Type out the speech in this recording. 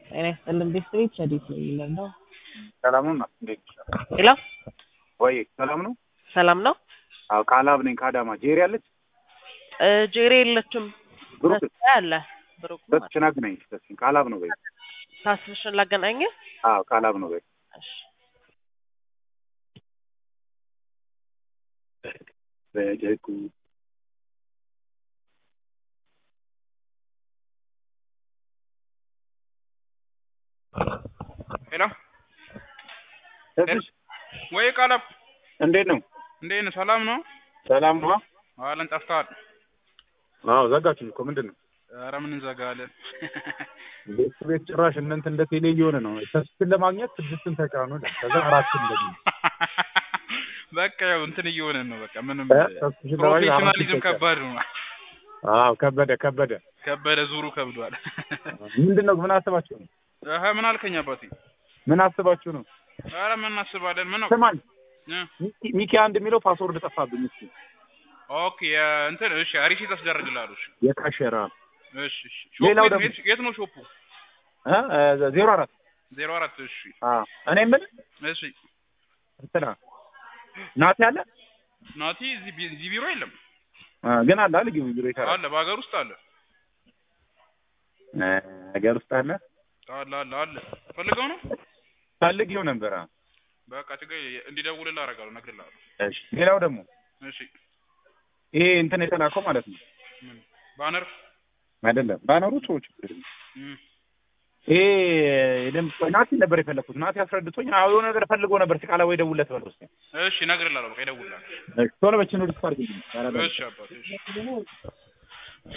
ጤና ይስጥልን ቤተሰቦች እንዴት ነው ይላልው? ሰላም ነው እንዴት? ሄሎ ወይ ሰላም ነው? ሰላም ነው? አዎ ካላብ ነኝ ካዳማ ጄሪ አለች? ጄሪ የለችም። ብሩክ አለ ብሩክ ተስናግናኝ ተስን ካላብ ነው ወይ? ታስሽን ላገናኘ? አዎ ካላብ ነው ወይ? እሺ በደጉ ሄሎ ተስሽ ወይ ካላብ እንዴት ነው? እንዴት ነው? ሰላም ነው? ሰላም ነው? አለን ጠፍተዋል። አዎ ዘጋችሁ እኮ ምንድነው? ኧረ ምን እንዘጋለን? ቤት ጭራሽ እናንተ እንደ ቴሌ እየሆነ ነው። ተስፍን ለማግኘት ስድስትን ተጫኑ ነው። ከዛ አራትን ደግሞ በቃ ያው እንትን እየሆነ ነው። በቃ ምንም ፕሮፌሽናሊዝም ከባድ ነው። አዎ ከበደ ዙሩ ከብዷል። ምንድነው ምን አስባችሁ ነው? ምን አልከኝ አባቴ? ምን አስባችሁ ነው? ኧረ ምን አስባለን? ምን ነው ስማኝ ሚኪ አንድ የሚለው ፓስወርድ ጠፋብኝ። እሺ ኦኬ እንትን እሺ ሪሲት አስደርግልሃለሁ። እሺ የካሸራ እሺ ሌላው ደግሞ የት ነው ሾፑ? 04 እሺ እኔ ምን እሺ እንትና ናቲ አለ ናቲ እዚህ ቢሮ የለም ግን አለ ቢሮ ይሰራል አለ በሀገር ውስጥ አለ ሀገር ውስጥ አለ ፈልገው ነው ፈልጌው ነበር በቃ ትገይ እንዲደውልልህ አደርጋለሁ እነግርልሃለሁ። እሺ ሌላው ደግሞ እሺ ይሄ እንትን የተላከው ማለት ነው ባነር አይደለም ባነሩ ሰዎች ይሄ የደም ናቲ ነበር የፈለኩት ናቲ አስረድቶኝ የሆነ ነገር ፈልጎ ነበር ሲቃላ ወይ ደውልለት በለው እስኪ እሺ እነግርልሃለሁ በቃ ይደውልልሃል እሺ ቶሎ በችን ወደ ስፓርክ እሺ አባቴ እሺ